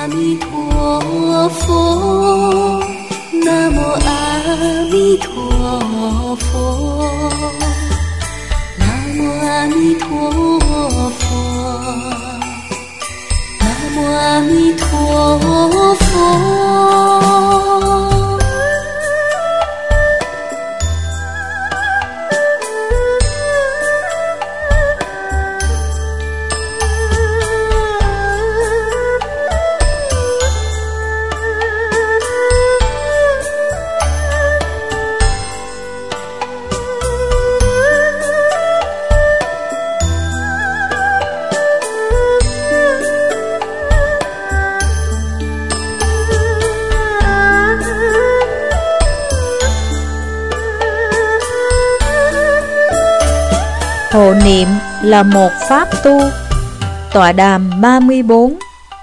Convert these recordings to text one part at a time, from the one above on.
弥陀佛，南无阿弥陀佛，南无阿弥陀佛，南无阿弥陀佛。 Hộ niệm là một pháp tu. Tọa đàm 34.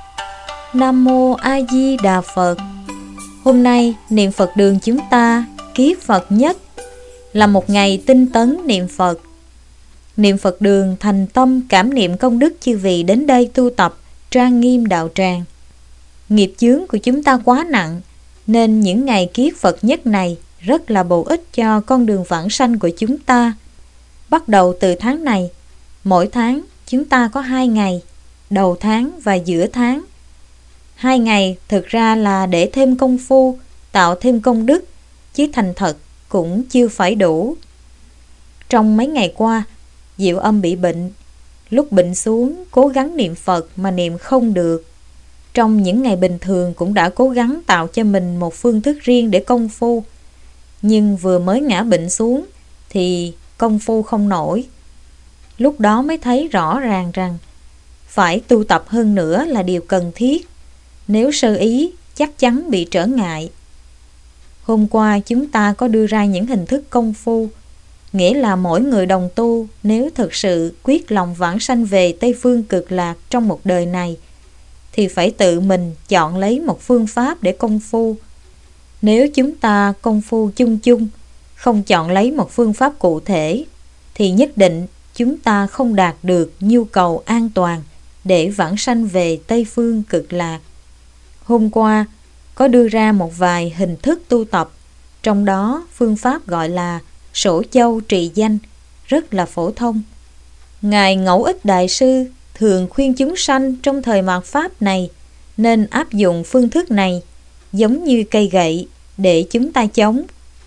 Nam Mô A Di Đà Phật. Hôm nay niệm Phật đường chúng ta kiết Phật nhất, là một ngày tinh tấn niệm Phật. Niệm Phật đường thành tâm cảm niệm công đức chư vị đến đây tu tập trang nghiêm đạo tràng. Nghiệp chướng của chúng ta quá nặng, nên những ngày kiết Phật nhất này rất là bổ ích cho con đường vãng sanh của chúng ta. Bắt đầu từ tháng này, mỗi tháng chúng ta có 2 ngày, đầu tháng và giữa tháng. 2 ngày thực ra là để thêm công phu, tạo thêm công đức, chứ thành thật cũng chưa phải đủ. Trong mấy ngày qua, Diệu Âm bị bệnh. Lúc bệnh xuống, cố gắng niệm Phật mà niệm không được. Trong những ngày bình thường cũng đã cố gắng tạo cho mình một phương thức riêng để công phu. Nhưng vừa mới ngã bệnh xuống thì công phu không nổi. Lúc đó mới thấy rõ ràng rằng phải tu tập hơn nữa là điều cần thiết. Nếu sơ ý chắc chắn bị trở ngại. Hôm qua chúng ta có đưa ra những hình thức công phu, nghĩa là mỗi người đồng tu nếu thực sự quyết lòng vãng sanh về Tây Phương Cực Lạc trong một đời này thì phải tự mình chọn lấy một phương pháp để công phu. Nếu chúng ta công phu chung chung, không chọn lấy một phương pháp cụ thể, thì nhất định chúng ta không đạt được nhu cầu an toàn để vãng sanh về Tây Phương Cực Lạc. Hôm qua có đưa ra một vài hình thức tu tập, trong đó phương pháp gọi là Sổ Châu Trì Danh, rất là phổ thông. Ngài Ngẫu Ích Đại Sư thường khuyên chúng sanh trong thời mạt Pháp này nên áp dụng phương thức này giống như cây gậy để chúng ta chống.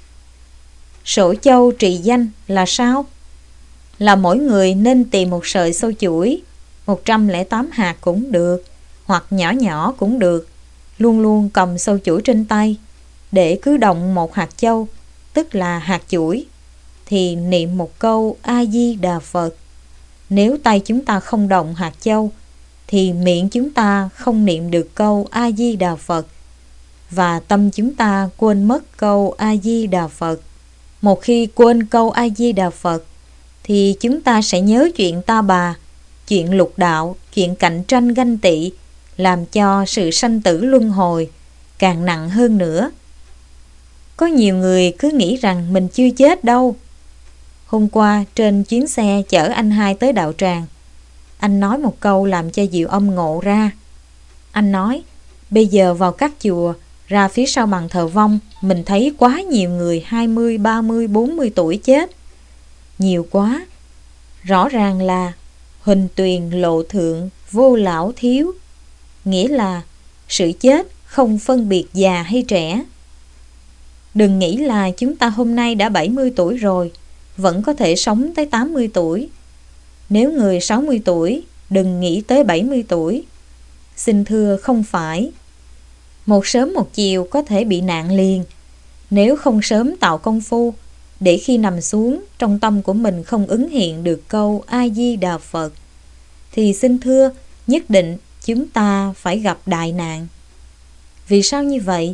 Sổ Châu Trì Danh là sao? Là mỗi người nên tìm một sợi sâu chuỗi, 108 hạt cũng được, hoặc nhỏ nhỏ cũng được, luôn luôn cầm sâu chuỗi trên tay, để cứ động một hạt châu, tức là hạt chuỗi, thì niệm một câu A Di Đà Phật. Nếu tay chúng ta không động hạt châu, thì miệng chúng ta không niệm được câu A Di Đà Phật, và tâm chúng ta quên mất câu A Di Đà Phật. Một khi quên câu A Di Đà Phật, thì chúng ta sẽ nhớ chuyện ta bà, chuyện lục đạo, chuyện cạnh tranh ganh tị, làm cho sự sanh tử luân hồi càng nặng hơn nữa. Có nhiều người cứ nghĩ rằng mình chưa chết đâu. Hôm qua trên chuyến xe chở anh hai tới đạo tràng, anh nói một câu làm cho Diệu Âm ngộ ra. Anh nói, bây giờ vào các chùa, ra phía sau bàn thờ vong, mình thấy quá nhiều người 20, 30, 40 tuổi chết. Nhiều quá. Rõ ràng là huỳnh tuyền lộ thượng, vô lão thiếu. Nghĩa là sự chết không phân biệt già hay trẻ. Đừng nghĩ là chúng ta hôm nay đã 70 tuổi rồi, vẫn có thể sống tới 80 tuổi. Nếu người 60 tuổi, đừng nghĩ tới 70 tuổi. Xin thưa không phải. Một sớm một chiều có thể bị nạn liền. Nếu không sớm tạo công phu, để khi nằm xuống trong tâm của mình không ứng hiện được câu A Di Đà Phật, thì xin thưa nhất định chúng ta phải gặp đại nạn. Vì sao như vậy?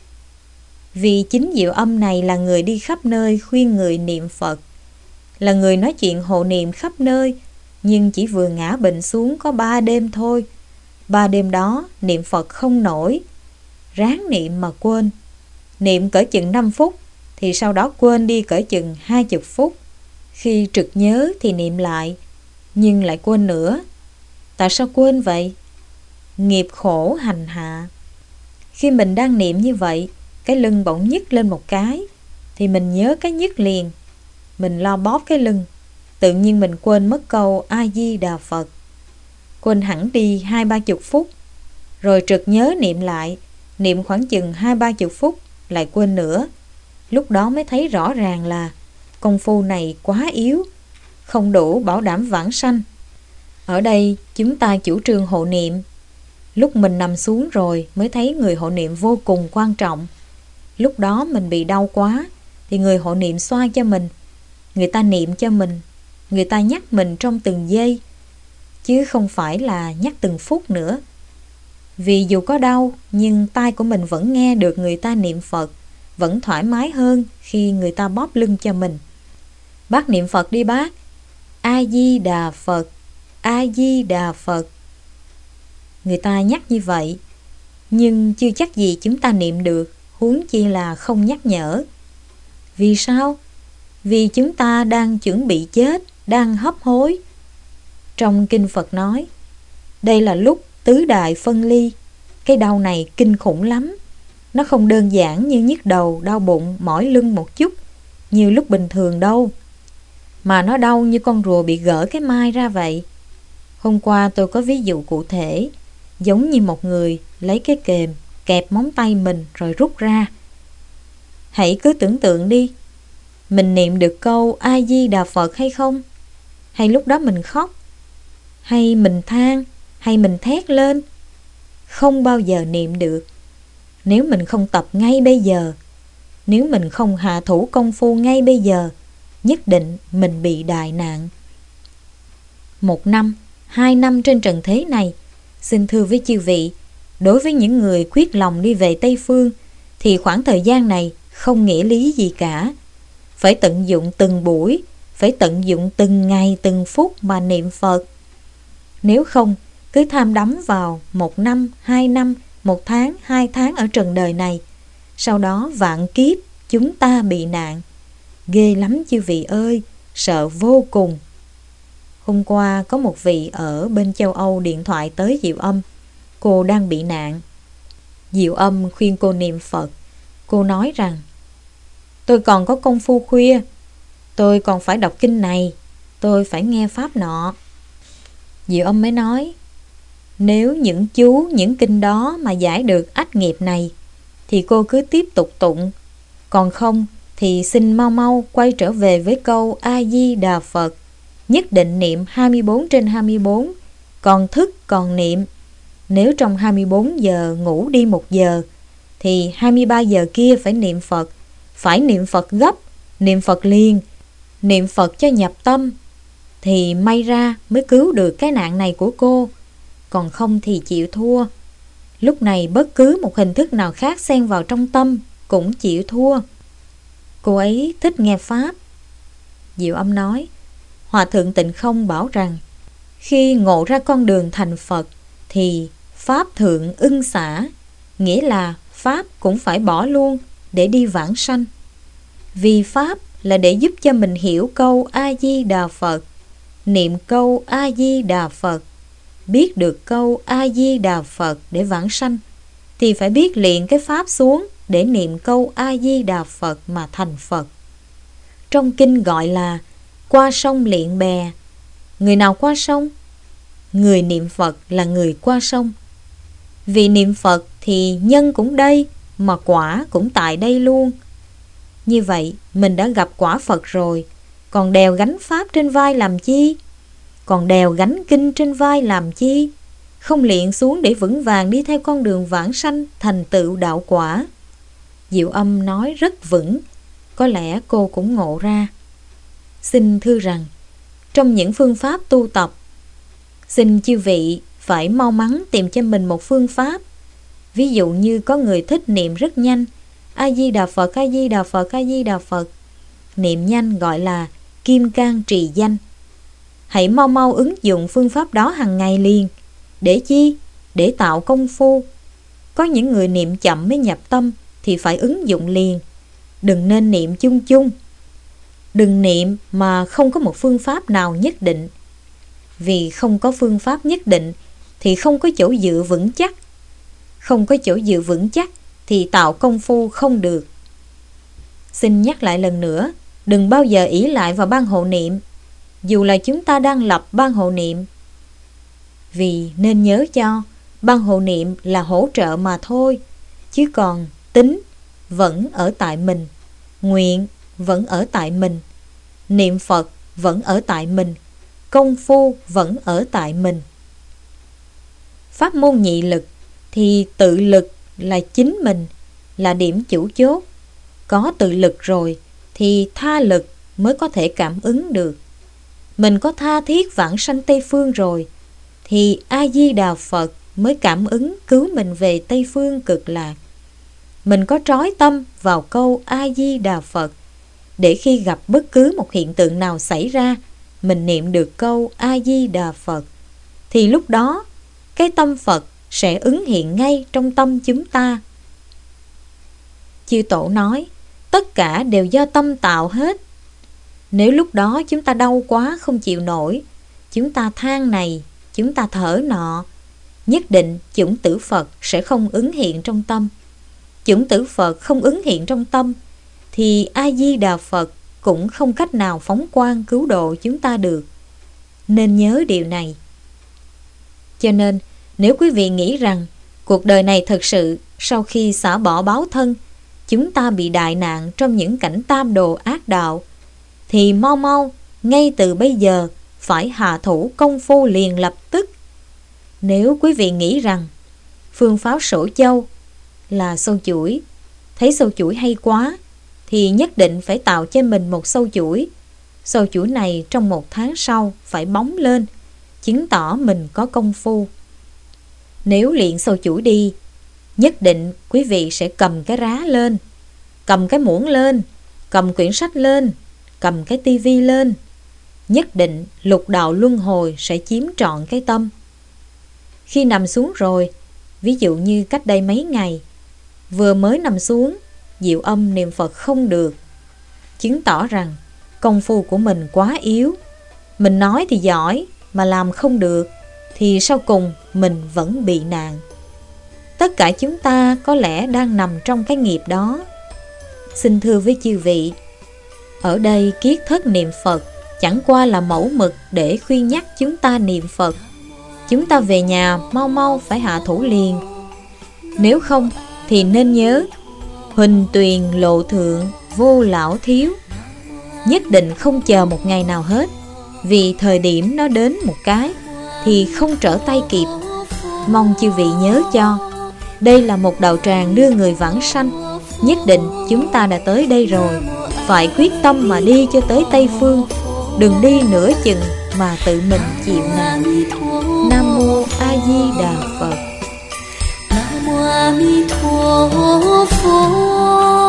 Vì chính Diệu Âm này là người đi khắp nơi khuyên người niệm Phật, là người nói chuyện hộ niệm khắp nơi, nhưng chỉ vừa ngã bệnh xuống có 3 đêm thôi. 3 đêm đó niệm Phật không nổi, ráng niệm mà quên. Niệm cỡ chừng 5 phút thì sau đó quên đi cỡ chừng 20 phút. Khi trực nhớ thì niệm lại, nhưng lại quên nữa. Tại sao quên vậy? nghiệp khổ hành hạ. Khi mình đang niệm như vậy, cái lưng bỗng nhức lên một cái, thì mình nhớ cái nhức liền. Mình lo bóp cái lưng, tự nhiên mình quên mất câu A-di-đà Phật. Quên hẳn đi 20-30 phút, rồi trực nhớ niệm lại, niệm khoảng chừng 20-30 phút, lại quên nữa. Lúc đó mới thấy rõ ràng là công phu này quá yếu, không đủ bảo đảm vãng sanh. Ở đây chúng ta chủ trương hộ niệm. Lúc mình nằm xuống rồi mới thấy người hộ niệm vô cùng quan trọng. Lúc đó mình bị đau quá thì người hộ niệm xoa cho mình, người ta niệm cho mình, người ta nhắc mình trong từng giây, chứ không phải là nhắc từng phút nữa. Vì dù có đau nhưng tai của mình vẫn nghe được người ta niệm Phật, vẫn thoải mái hơn khi người ta bóp lưng cho mình. Bác niệm Phật đi bác. A-di-đà Phật, A-di-đà Phật. Người ta nhắc như vậy, nhưng chưa chắc gì chúng ta niệm được, huống chi là không nhắc nhở. Vì sao? Vì chúng ta đang chuẩn bị chết, đang hấp hối. Trong kinh Phật nói, đây là lúc tứ đại phân ly. Cái đau này kinh khủng lắm. Nó không đơn giản như nhức đầu, đau bụng, mỏi lưng một chút như lúc bình thường đâu, mà nó đau như con rùa bị gỡ cái mai ra vậy. Hôm qua tôi có ví dụ cụ thể, giống như một người lấy cái kềm kẹp móng tay mình rồi rút ra. Hãy cứ tưởng tượng đi, mình niệm được câu A-di-đà Phật hay không? Hay lúc đó mình khóc? Hay mình than? Hay mình thét lên? Không bao giờ niệm được. Nếu mình không tập ngay bây giờ, nếu mình không hạ thủ công phu ngay bây giờ, nhất định mình bị đại nạn. 1 năm, 2 năm trên trần thế này, xin thưa với chư vị, đối với những người quyết lòng đi về Tây Phương, thì khoảng thời gian này không nghĩa lý gì cả. Phải tận dụng từng buổi, phải tận dụng từng ngày từng phút mà niệm Phật. Nếu không, cứ tham đắm vào 1 năm, 2 năm, 1 tháng, 2 tháng ở trần đời này, sau đó vạn kiếp chúng ta bị nạn. Ghê lắm chư vị ơi, sợ vô cùng. Hôm qua có một vị ở bên châu Âu điện thoại tới Diệu Âm. Cô đang bị nạn. Diệu Âm khuyên cô niệm Phật. Cô nói rằng, tôi còn có công phu khuya, tôi còn phải đọc kinh này, tôi phải nghe pháp nọ. Diệu Âm mới nói, nếu những chú, những kinh đó mà giải được ách nghiệp này, thì cô cứ tiếp tục tụng. Còn không thì xin mau mau quay trở về với câu A-di-đà Phật. Nhất định niệm 24/24, còn thức còn niệm. Nếu trong 24 giờ ngủ đi 1 giờ, thì 23 giờ kia phải niệm Phật. Phải niệm Phật gấp, niệm Phật liền, niệm Phật cho nhập tâm, thì may ra mới cứu được cái nạn này của cô. Còn không thì chịu thua. Lúc này bất cứ một hình thức nào khác xen vào trong tâm cũng chịu thua. Cô ấy thích nghe pháp. Diệu Âm nói, Hòa thượng Tịnh Không bảo rằng, khi ngộ ra con đường thành Phật thì pháp thượng ưng xả, nghĩa là pháp cũng phải bỏ luôn để đi vãng sanh. Vì pháp là để giúp cho mình hiểu câu A-di-đà Phật, niệm câu A-di-đà Phật, biết được câu A-di-đà Phật để vãng sanh, thì phải biết luyện cái pháp xuống để niệm câu A-di-đà Phật mà thành Phật. Trong kinh gọi là qua sông luyện bè. Người nào qua sông? Người niệm Phật là người qua sông. Vì niệm Phật thì nhân cũng đây, mà quả cũng tại đây luôn. Như vậy mình đã gặp quả Phật rồi, còn đèo gánh pháp trên vai làm chi? Còn đèo gánh kinh trên vai làm chi? Không luyện xuống để vững vàng đi theo con đường vãng sanh, thành tựu đạo quả. Diệu Âm nói rất vững, có lẽ cô cũng ngộ ra. Xin thưa rằng, trong những phương pháp tu tập, xin chư vị phải mau mắn tìm cho mình một phương pháp. Ví dụ như có người thích niệm rất nhanh, A-di-đà Phật, A-di-đà Phật, A-di-đà Phật. Niệm nhanh gọi là kim cang trì danh. Hãy mau mau ứng dụng phương pháp đó hàng ngày liền. Để chi? Để tạo công phu. Có những người niệm chậm mới nhập tâm thì phải ứng dụng liền. Đừng nên niệm chung chung. Đừng niệm mà không có một phương pháp nào nhất định. Vì không có phương pháp nhất định thì không có chỗ dựa vững chắc. Không có chỗ dựa vững chắc thì tạo công phu không được. Xin nhắc lại lần nữa, đừng bao giờ ỷ lại vào ban hộ niệm, dù là chúng ta đang lập ban hộ niệm. Vì nên nhớ cho, ban hộ niệm là hỗ trợ mà thôi, chứ còn tính vẫn ở tại mình, nguyện vẫn ở tại mình, niệm Phật vẫn ở tại mình, công phu vẫn ở tại mình. Pháp môn nhị lực thì tự lực là chính mình, là điểm chủ chốt. Có tự lực rồi thì tha lực mới có thể cảm ứng được. Mình có tha thiết vãng sanh Tây Phương rồi thì A-di-đà Phật mới cảm ứng cứu mình về Tây Phương cực lạc. Mình có trói tâm vào câu A-di-đà Phật, để khi gặp bất cứ một hiện tượng nào xảy ra, mình niệm được câu A-di-đà Phật, thì lúc đó cái tâm Phật sẽ ứng hiện ngay trong tâm chúng ta. Chư Tổ nói, tất cả đều do tâm tạo hết. Nếu lúc đó chúng ta đau quá không chịu nổi, chúng ta than này, chúng ta thở nọ, nhất định chủng tử Phật sẽ không ứng hiện trong tâm. Chủng tử Phật không ứng hiện trong tâm thì A-di-đà Phật cũng không cách nào phóng quang cứu độ chúng ta được. Nên nhớ điều này. Cho nên nếu quý vị nghĩ rằng cuộc đời này thật sự sau khi xả bỏ báo thân, chúng ta bị đại nạn trong những cảnh tam đồ ác đạo, thì mau mau ngay từ bây giờ phải hạ thủ công phu liền lập tức. Nếu quý vị nghĩ rằng phương pháp sổ châu là sâu chuỗi, thấy sâu chuỗi hay quá thì nhất định phải tạo cho mình một sâu chuỗi. Sâu chuỗi này trong 1 tháng sau phải bóng lên, chứng tỏ mình có công phu. Nếu luyện sâu chuỗi đi, nhất định quý vị sẽ cầm cái rá lên, cầm cái muỗng lên, cầm quyển sách lên, cầm cái tivi lên. Nhất định lục đạo luân hồi sẽ chiếm trọn cái tâm. Khi nằm xuống rồi, ví dụ như cách đây mấy ngày, vừa mới nằm xuống, diệu âm niệm Phật không được, chứng tỏ rằng công phu của mình quá yếu. Mình nói thì giỏi mà làm không được, thì sau cùng mình vẫn bị nạn. Tất cả chúng ta có lẽ đang nằm trong cái nghiệp đó. Xin thưa với chư vị, ở đây kiết thất niệm Phật chẳng qua là mẫu mực để khuyên nhắc chúng ta niệm Phật. Chúng ta về nhà mau mau phải hạ thủ liền. Nếu không thì nên nhớ, huỳnh tuyền lộ thượng vô lão thiếu. Nhất định không chờ một ngày nào hết, vì thời điểm nó đến một cái thì không trở tay kịp. Mong chư vị nhớ cho, đây là một đạo tràng đưa người vãng sanh. Nhất định chúng ta đã tới đây rồi, phải quyết tâm mà đi cho tới Tây Phương. Đừng đi nửa chừng mà tự mình chịu nạn. Nam mô A Di Đà Phật. Nam mô A Di Đà Phật.